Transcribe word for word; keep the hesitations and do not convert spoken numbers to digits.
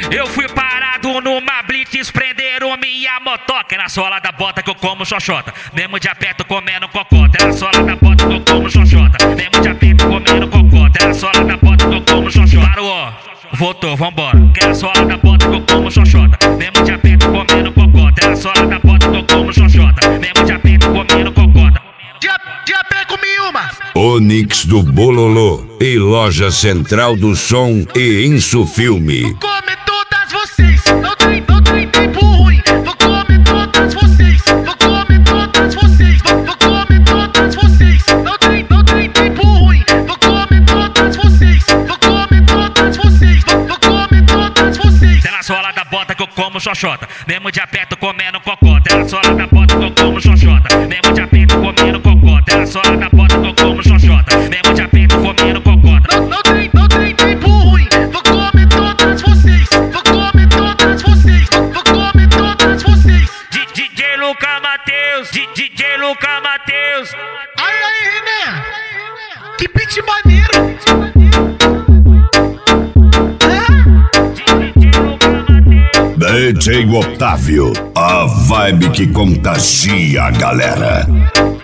Eu fui parado numa blitz, prenderam minha motoca. É na sola da bota que eu como xoxota, mesmo de aperto comendo cocota. É na sola da bota que eu como xoxota, mesmo de aperto comendo cocota. É na sola da bota que eu como xoxota. Parou, voltou, vambora. Que é na sola da bota que eu como xoxota, mesmo de aperto comendo cocota. É na sola da bota que eu como xoxota, mesmo de aperto comendo cocota. De a pé comi uma. Onix do Bololô e Loja Central do Som e Insufilme. Vou comer todas vocês, não tem, não tem tempo ruim. Vou comer todas vocês, vou comer todas vocês, vou, vou comer todas vocês. Não tem, não tem tempo ruim. Vou comer todas vocês, vou comer todas vocês, vou, vou comer todas vocês. É na sola da bota que eu como xoxota, mesmo de aperto comendo cocota. É na sola da bota que eu como xoxota, mesmo de aperto comendo cocota. É na sola da bota que eu como xoxota, mesmo de aperto comendo cocota. Não, não tem, não tem tempo ruim. Vou comer todas vocês, vou comer todas vocês, vou, vou comer todas vocês. D J Luca Matheus, D J Luca Matheus. Aí, aí, René, que beat maneiro. D J Otávio, a vibe que contagia a galera.